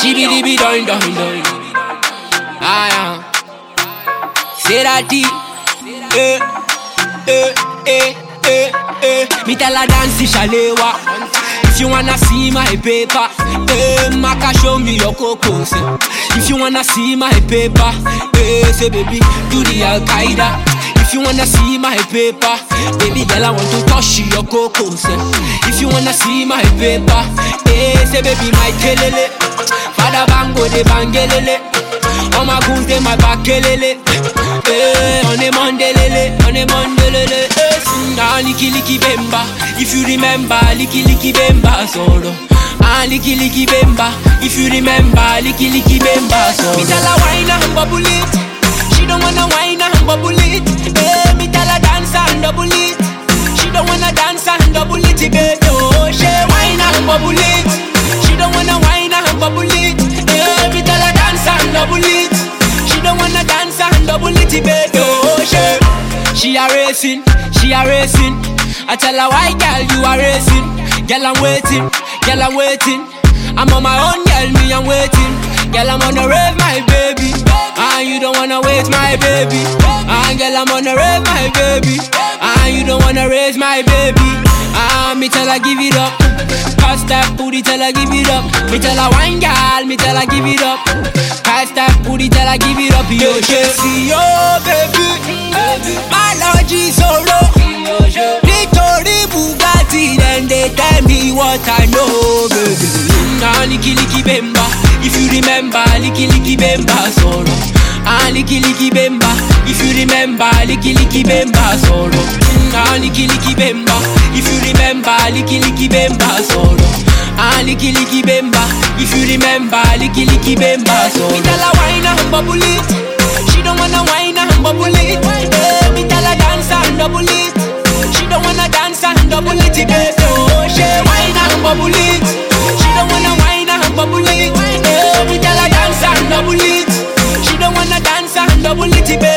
She be the be doing. Ah, say that D. Me tell her dance shalewa. If you wanna see my paper, Maka show me your coco. If you wanna see my paper, say baby do the Al Qaeda. If you wanna see my paper, baby girl I want to touch your coco. If you wanna see my paper, say baby my kelele. Father bango de bangelele. All my goons they my back kelele. On a mondelele, Liki bemba, if you remember, Liki bemba solo. Liki bemba, if you remember, Liki bemba solo. Me tell her wine and bubble it, she don't wanna wine and bubble it. Me tell her dance and double it, she don't wanna dance and double it, baby. Oh, she wine and bubble it, she don't wanna wine and bubble it. Me tell her dance and double it, she don't wanna dance and double it, baby. Oh, she a racing. I tell her, why girl you are racing? Girl I'm waiting. I'm on my own, girl me I'm waiting. Girl I'm on the rave, my baby. You don't wanna wait, my baby. Girl I'm on the rave, my baby. You don't wanna raise my baby. Me tell her give it up. Pass that booty, tell her give it up. Me tell her wine girl, me tell her give it up. Pass that booty, tell her give it up. Yo, see yo, baby. My Lord Jesus, Victory Bugatti, then they tell me what I know, baby. Liki bemba, if you remember, Liki bemba solo. Liki bemba, if you remember, Liki bemba solo. Liki bemba, if you remember, Liki bemba solo. Liki bemba, if you remember, Liki bemba solo. Me tell her wine and bubble it, she don't wanna wine and bubble it. Me tell her dance and double it, she don't wanna dance and double it, baby. Oh, she wine and bubble it, she don't wanna wine and bubble it. Me tell her dance and double it, she don't wanna dance and double it, baby.